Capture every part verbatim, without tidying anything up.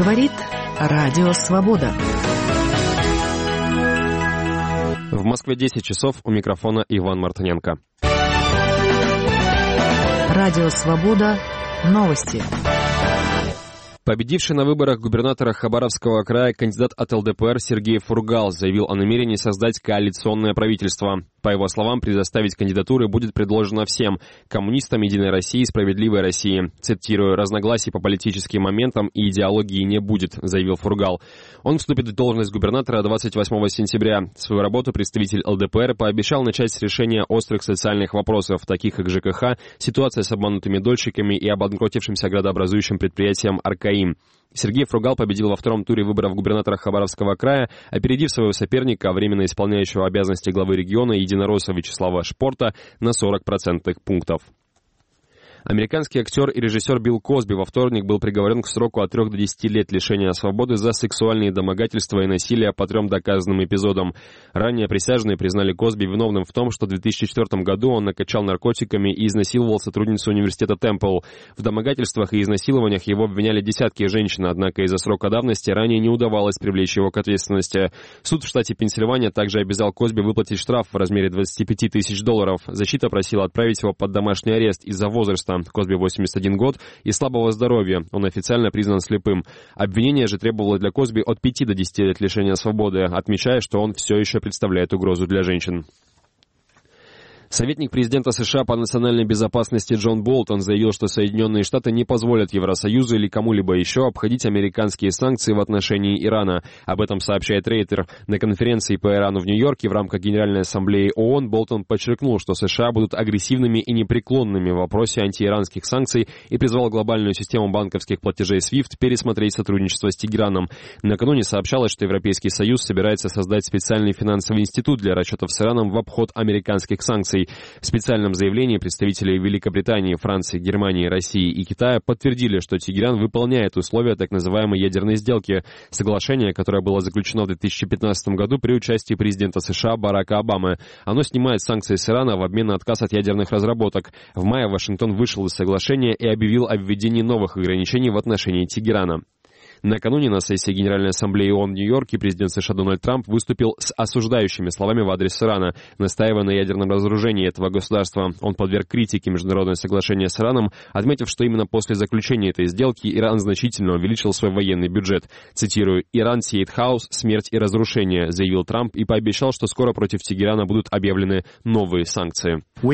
Говорит Радио Свобода. В Москве десять часов, у микрофона Иван Мартыненко. Радио Свобода. Новости. Победивший на выборах губернатора Хабаровского края кандидат от эл дэ пэ эр Сергей Фургал заявил о намерении создать коалиционное правительство. По его словам, предоставить кандидатуры будет предложено всем – коммунистам Единой России и Справедливой России. Цитирую: «Разногласий по политическим моментам и идеологии не будет», – заявил Фургал. Он вступит в должность губернатора двадцать восьмого сентября. Свою работу представитель эл дэ пэ эр пообещал начать с решения острых социальных вопросов, таких как жэ ка ха, ситуация с обманутыми дольщиками и обанкротившимся градообразующим предприятием «Аркаим». Сергей Фургал победил во втором туре выборов губернатора Хабаровского края, опередив своего соперника, временно исполняющего обязанности главы региона единоросса Вячеслава Шпорта, на сорок процентных пунктов. Американский актер и режиссер Билл Косби во вторник был приговорен к сроку от трех до десяти лет лишения свободы за сексуальные домогательства и насилие по трем доказанным эпизодам. Ранее присяжные признали Косби виновным в том, что в две тысячи четвёртом году он накачал наркотиками и изнасиловал сотрудницу университета Темпл. В домогательствах и изнасилованиях его обвиняли десятки женщин, однако из-за срока давности ранее не удавалось привлечь его к ответственности. Суд в штате Пенсильвания также обязал Косби выплатить штраф в размере двадцати пяти тысяч долларов. Защита просила отправить его под домашний арест из-за возраста. Косби восемьдесят один год и слабого здоровья. Он официально признан слепым. Обвинение же требовало для Косби от пяти до десяти лет лишения свободы, отмечая, что он все еще представляет угрозу для женщин. Советник президента США по национальной безопасности Джон Болтон заявил, что Соединенные Штаты не позволят Евросоюзу или кому-либо еще обходить американские санкции в отношении Ирана. Об этом сообщает Рейтер. На конференции по Ирану в Нью-Йорке в рамках Генеральной Ассамблеи ООН Болтон подчеркнул, что США будут агрессивными и непреклонными в вопросе антииранских санкций и призвал глобальную систему банковских платежей свифт пересмотреть сотрудничество с Тегераном. Накануне сообщалось, что Европейский Союз собирается создать специальный финансовый институт для расчетов с Ираном в обход американских санкций. В специальном заявлении представители Великобритании, Франции, Германии, России и Китая подтвердили, что Тегеран выполняет условия так называемой ядерной сделки, соглашение, которое было заключено в две тысячи пятнадцатом году при участии президента США Барака Обамы. Оно снимает санкции с Ирана в обмен на отказ от ядерных разработок. В мае Вашингтон вышел из соглашения и объявил о введении новых ограничений в отношении Тегерана. Накануне на сессии Генеральной Ассамблеи ООН в Нью-Йорке президент США Дональд Трамп выступил с осуждающими словами в адрес Ирана, настаивая на ядерном разоружении этого государства. Он подверг критике международное соглашение с Ираном, отметив, что именно после заключения этой сделки Иран значительно увеличил свой военный бюджет. Цитирую: «Иран сеет хаос, смерть и разрушение», заявил Трамп и пообещал, что скоро против Тегерана будут объявлены новые санкции. Мы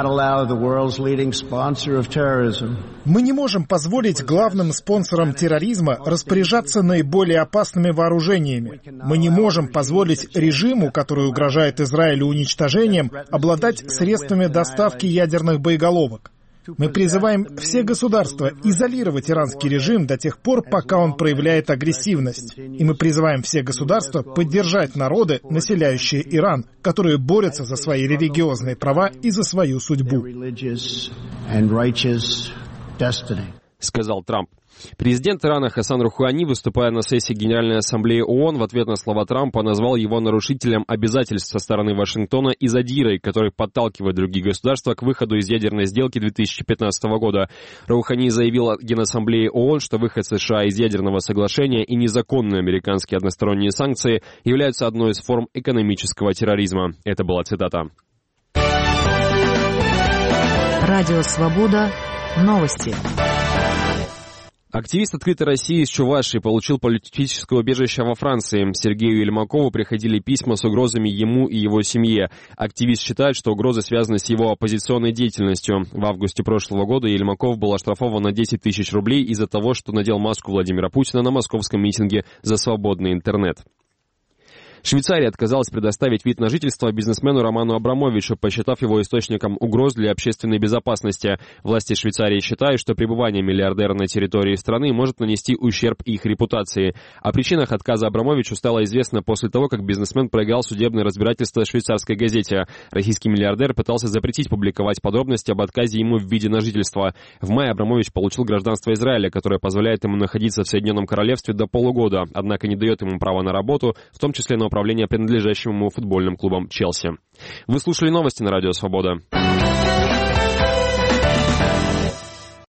не можем позволить главным спонсорам терроризма распоряжаться распоряжаться наиболее опасными вооружениями. Мы не можем позволить режиму, который угрожает Израилю уничтожением, обладать средствами доставки ядерных боеголовок. Мы призываем все государства изолировать иранский режим до тех пор, пока он проявляет агрессивность. И мы призываем все государства поддержать народы, населяющие Иран, которые борются за свои религиозные права и за свою судьбу. Сказал Трамп. Президент Ирана Хасан Рухани, выступая на сессии Генеральной Ассамблеи ООН, в ответ на слова Трампа назвал его нарушителем обязательств со стороны Вашингтона и задирой, который подталкивает другие государства к выходу из ядерной сделки две тысячи пятнадцатого года. Рухани заявил Генассамблее ООН, что выход США из ядерного соглашения и незаконные американские односторонние санкции являются одной из форм экономического терроризма. Это была цитата. Радио Свобода. Новости. Активист «Открытой России» из Чувашии получил политическое убежище во Франции. Сергею Ельмакову приходили письма с угрозами ему и его семье. Активист считает, что угрозы связаны с его оппозиционной деятельностью. В августе прошлого года Ельмаков был оштрафован на десять тысяч рублей из-за того, что надел маску Владимира Путина на московском митинге за свободный интернет. Швейцария отказалась предоставить вид на жительство бизнесмену Роману Абрамовичу, посчитав его источником угроз для общественной безопасности. Власти Швейцарии считают, что пребывание миллиардера на территории страны может нанести ущерб их репутации. О причинах отказа Абрамовичу стало известно после того, как бизнесмен проиграл судебное разбирательство в швейцарской газете. Российский миллиардер пытался запретить публиковать подробности об отказе ему в виде на жительство. В мае Абрамович получил гражданство Израиля, которое позволяет ему находиться в Соединенном Королевстве до полугода, однако не дает ему права на работу, в том числе на управление принадлежащим ему футбольным клубом «Челси». Вы слушали новости на Радио Свобода.